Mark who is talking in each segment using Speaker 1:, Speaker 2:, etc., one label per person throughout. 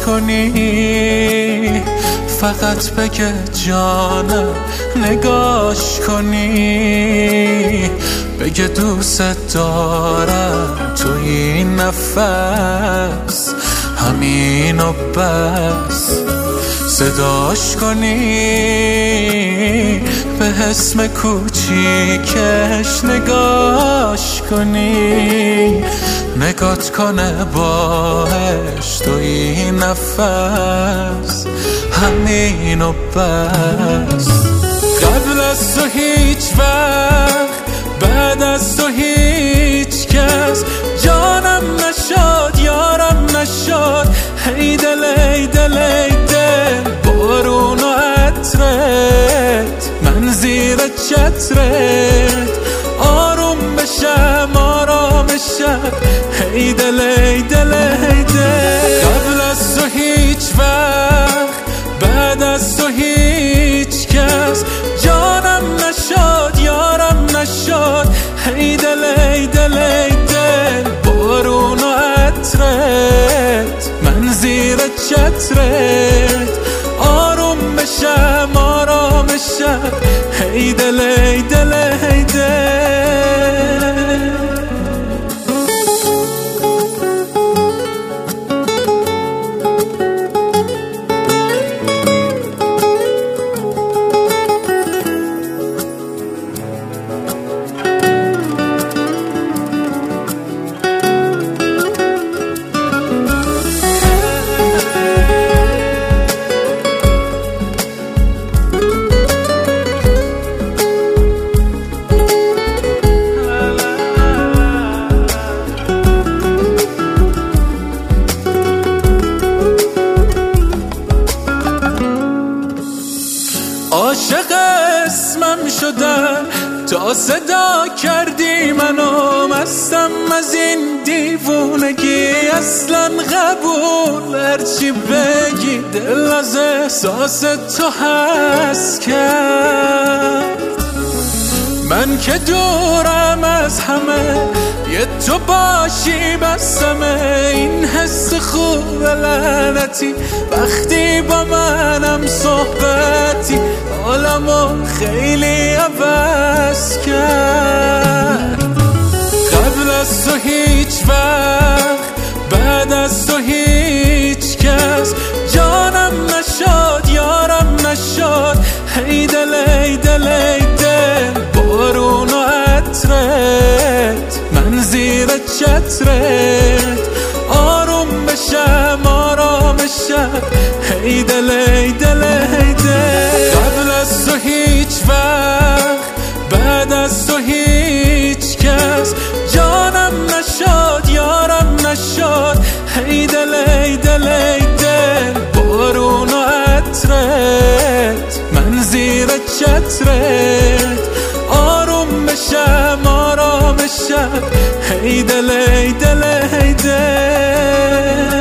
Speaker 1: کنی، فقط بگه جانم نگاش کنی، بگه دوست دارم تو این نفس، همین و بس. صداش کنی، به اسم کوچیکش نگاش کنی، نگات کنه باش تو این نفس، همین و بس. قبل از تو هیچ وقت، بعد از تو هیچ کس جانم نشد، یارم نشد. ای دل ای دل ای دل، بارون و عطرت، من زیر چترت آروم بشم آرامشم. ای دل ای دل ای دل، قبل از تو هیچ وقت، بعد از تو هیچ کس جانم نشد، یارم نشد. ای دل ای دل ای دل، بارون و عطرت، من زیر چترت آروم بشم آرامشم. ای دل ای دل ای دل. عاشق اسمم شدم تا صدا کردی منو، مستم از این دیوونگی اصلا قبول. هرچی بگی دل از احساس تو هست کرد. من که دورم از همه، یه تو باشی بسمه. این حس خوب لعنتی وقتی با منم صحبتی، حالمو خیلی عوض کرد. قبل از تو هیچ وقت، بعد از تو هیچ کس جانم نشد، یارم نشد. ای دل ای دل ای دل، بارون و عطرت، من زیر چترت آروم بشم آرامشم. ای دل ای دل ای دل، قبل از تو هیچ وقت، بعد از تو هیچ کس جانم نشد، یارم نشد. ای دل ای دل ای دل، بارون و عطرت، من زیر چترت آروم بشم آرامشم. ای دل ای دل ای دل.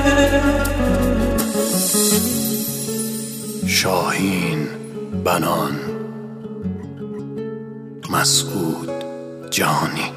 Speaker 2: شاهین بنان، مسعود جانی.